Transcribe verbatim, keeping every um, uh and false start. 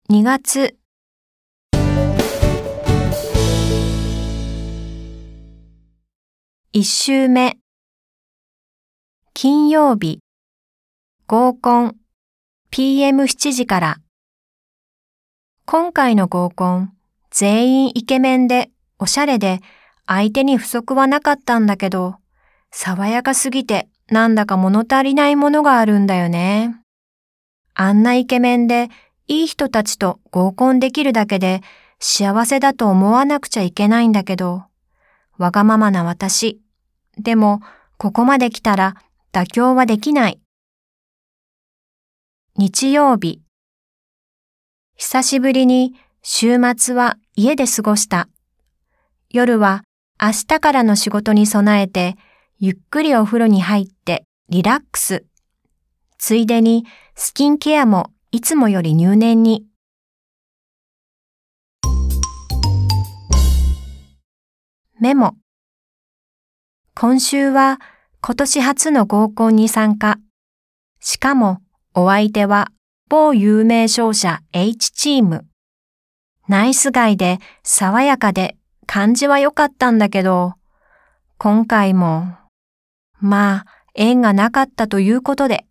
にがついっ週目金曜日合コン ピーエムしちじから今回の合コン全員イケメンでおしゃれで相手に不足はなかったんだけど爽やかすぎてなんだか物足りないものがあるんだよね。あんなイケメンでいい人たちと合コンできるだけで幸せだと思わなくちゃいけないんだけどわがままな私。でもここまで来たら妥協はできない。日曜日久しぶりに週末は家で過ごした。夜は明日からの仕事に備えてゆっくりお風呂に入ってリラックス。ついでにスキンケアもいつもより入念に。メモ。今週は今年初の合コンに参加。しかもお相手は某有名商社 H チーム。ナイスガイで爽やかで感じは良かったんだけど、今回も、まあ縁がなかったということで。